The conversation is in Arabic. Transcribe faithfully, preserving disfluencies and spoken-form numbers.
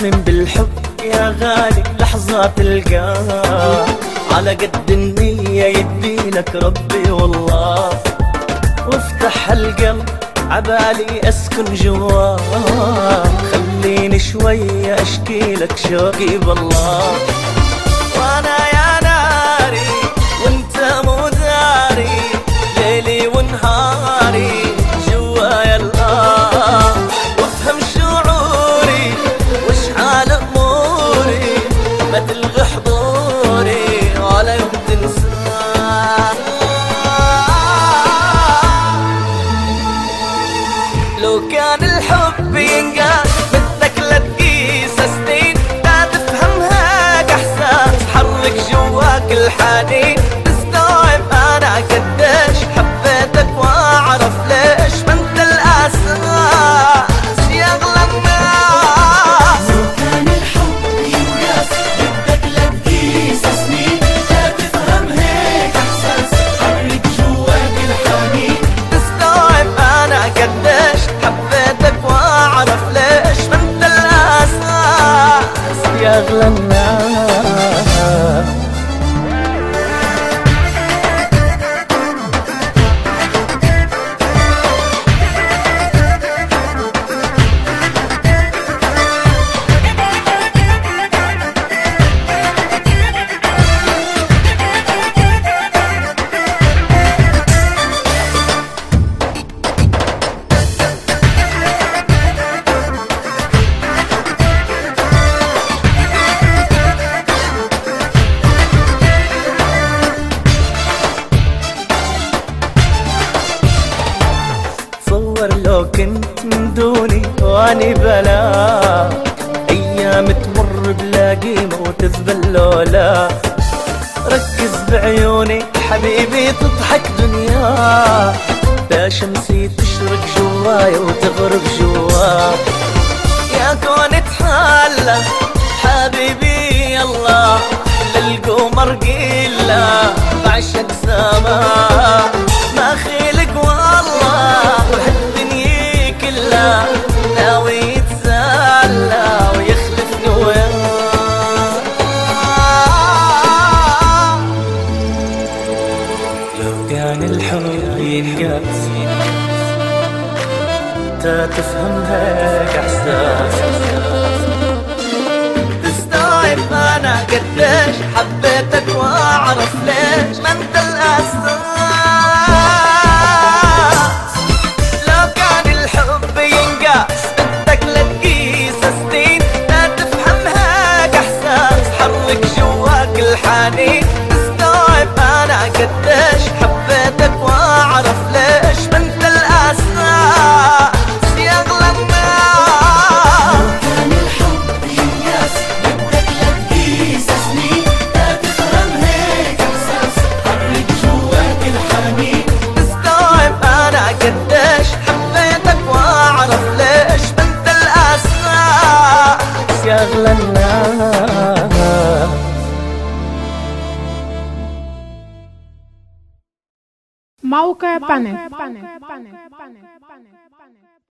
مؤمن بالحب يا غالي لحظات القاه، على قد النية يديلك ربي والله، وافتح القلب عبالي اسكن جواه، خليني شوية اشكيلك شوقي بالله. وانا يا ناري وانت مو داري، ليلي ونهاري جوايا الآه، وافهم شعوري وش حال اموري، ما تلغي حضوري ولا يوم تنساه. لو كان الحب ينقاس بدك لا تقيس سنين، لا تفهمها كاحساس حرك جواك الحنين، تستوعب انا قديش حبيتك واعرف ليش ما انت الاساس يا اغلى الناس. لو كان الحب ينقاس بدك لا تقيس سنين، لا تفهم هيك احساس حرك جواك الحنين، تستوعب انا قديش حبيتك واعرف ليش ما انت الاساس يا اغلى الناس. لو كنت من دوني واني بلا، ايام تمر بلا قيمة وتذبل لولا، ركز بعيوني حبيبي تضحك دنيا، يا شمسي تشرق جواي وتغرب جوا، يا كون تحلى حبيبي يلا للقمر قيلة بعشق سما، ما خيلك والله وهالدنيا كلها ناوي يتسلى ويخلفني وياه. لو كان الحب ينقاس تا تفهم هيك احساس، تستوعب انا قديش حبيتك واعرف ليش ما انت الاساس. لو كان الحب ينقاس بدك لا تقيس سنين، لا تفهم هيك احساس حرك جواك الحنين، تستوعب انا قديش حبيتك واعرف ليش ما انت الاساس يا اغلى الناس. لو كان الحب ينقاس بدك لا تقيس سنين، لا تفهم هيك احساس حرك جواك الحنين، تستوعب انا قديش حبيتك واعرف ليش ما انت الاساس يا اغلى الناس. موقع بانل.